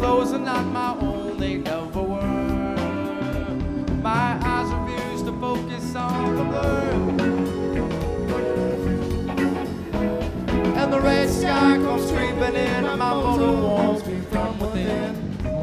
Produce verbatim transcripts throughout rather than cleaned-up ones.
clothes are not my own, they never were. My eyes refuse to focus on the blur. And the red sky comes creeping in, and my motor warms me from within.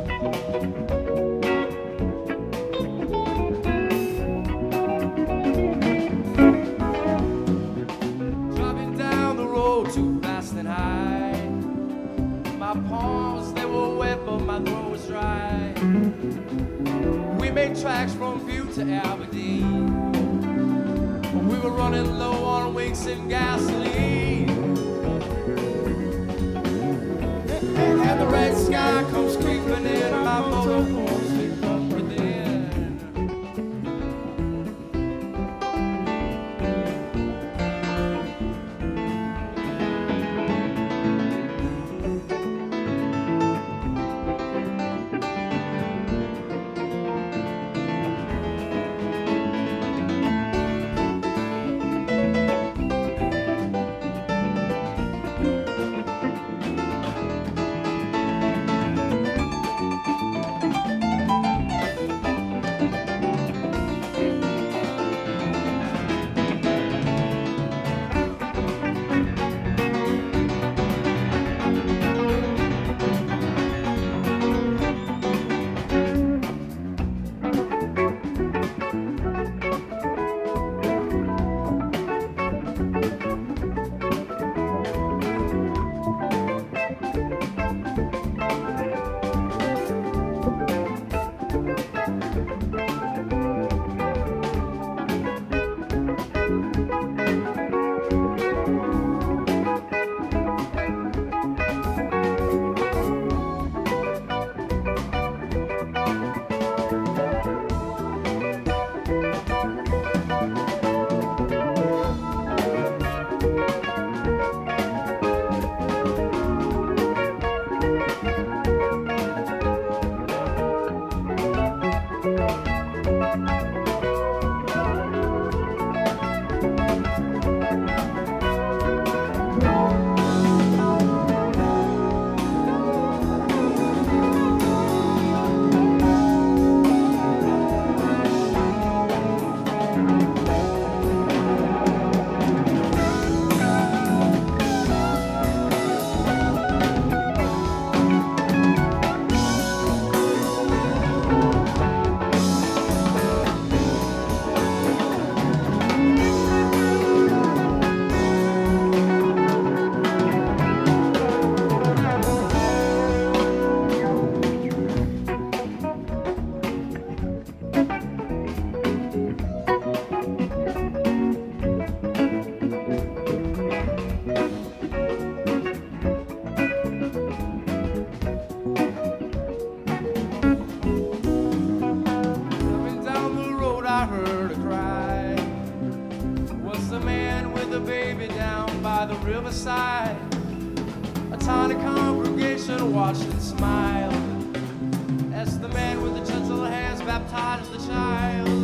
Driving down the road too fast and high. My palms, they were wet, but my throat was dry. We made tracks from Butte to Aberdeen. We were running low on winks and gasoline. And the red sky comes creeping in, and my motor warms me from within. I heard a cry. Was the man with the baby down by the riverside? A tiny congregation watched and smiled as the man with the gentle hands baptized the child.